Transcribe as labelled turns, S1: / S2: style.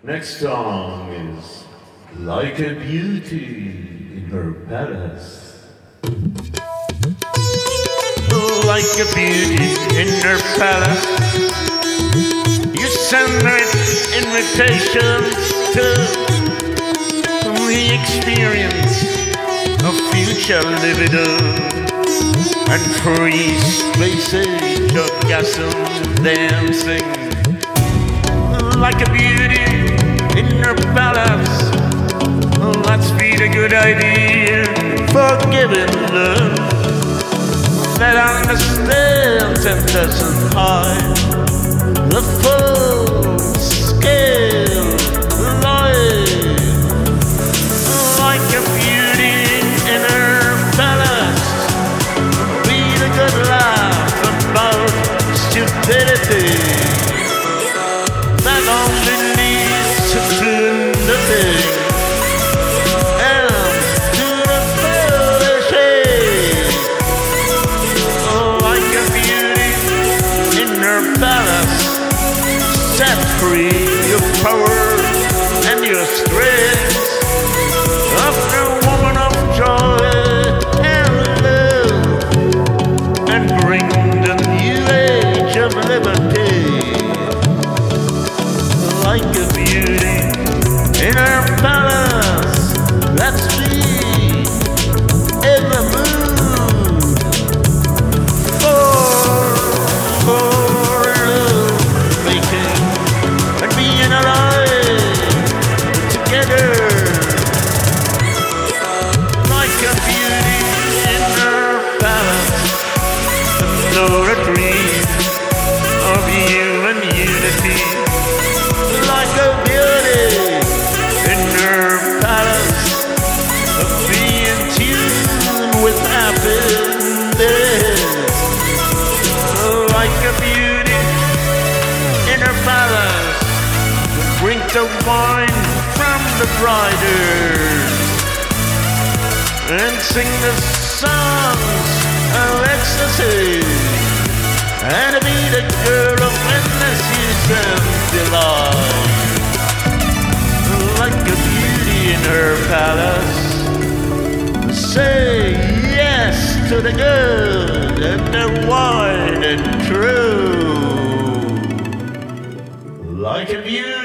S1: Next song is Like a Beauty in Her Palace.
S2: Like a beauty in her palace, you send her invitations to the experience of future libido and free space age orgasm dancing. Like a beauty in her palace, let's be the good idea for giving love that understands and doesn't hide the full scale life. Like a beauty in her palace, be the good laugh about stupidity that only leads to nothing. Set free your power and your strength of the woman of joy and love, and bring the new age of liberty. Like a beauty in her palace, let's be in the mood for a dream of human unity. Like a beauty in her palace, of being tuned with happiness. Like a beauty in her palace, drink the wine from the briders and sing the songs of ecstasy, and be the girl of witnesses and delight. Like a beauty in her palace, say yes to the good and the wide and true. Like a beauty